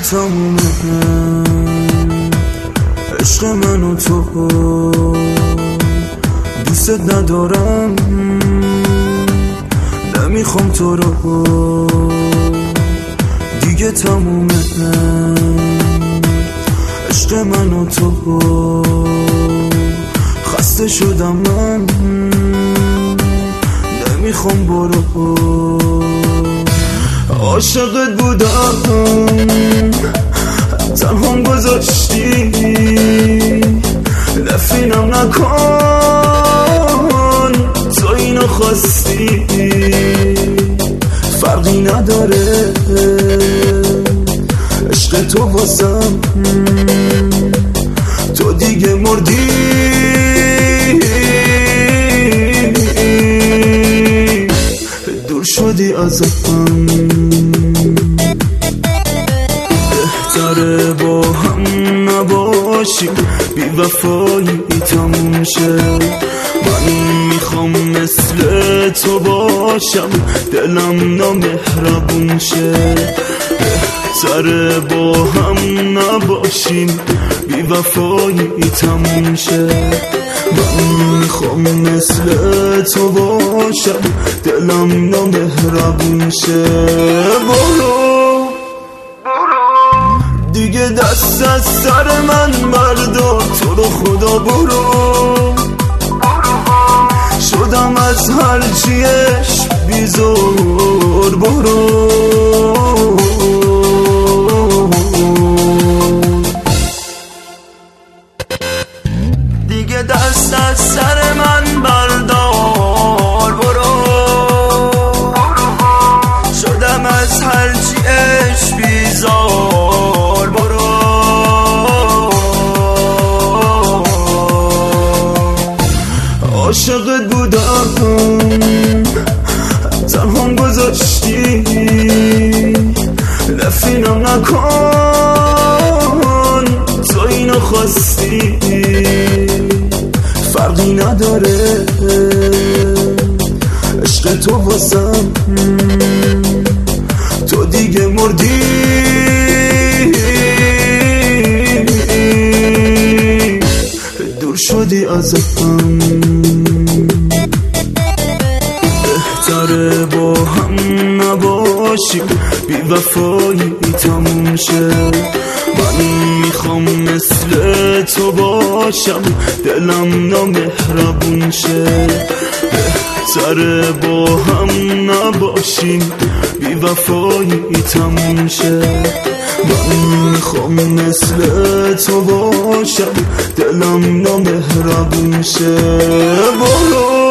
تمومه عشق من و تو، دوست ندارم نمیخوام تو رو دیگه، تمومه عشق من و تو، خسته شدم من نمیخوام برو، عاشقت بودم تنهام گذاشتی، نفینم نکن تو اینو خواستی، فرقی نداره عشق تو واسم، تو دیگه مردی دور شدی ازم، بهتره با هم نباشیم، بی وفایی تموم شه، من میخوام مثل تو باشم، دلم نامهربون شه، بهتره با هم نباشیم، بی وفایی تموم شه، من میخوام مثل تو باشم، دلم نامهربون شه، برو دیگه دست از سر من بردار، تو رو خدا برو، شدم از هرچیش بیزار، برو دیگه دست از سر من بردار، برو، شدم از هرچیش بیزار، برو، عاشقت بودم تنهام گذاشتی، نفینم نکن تو اینو خواستی، فرقی نداره عشق تو واسم، تو دیگه مردی دور شدی ازم، بهتره با هم نباشیم، بی وفایی تموم شه، من میخوام مثل تو باشم، دلم نامهربون شه، بهتره با هم نباشیم، بی وفایی تموم شه، من میخوام مثل تو باشم، دلم نامهربون شه، برو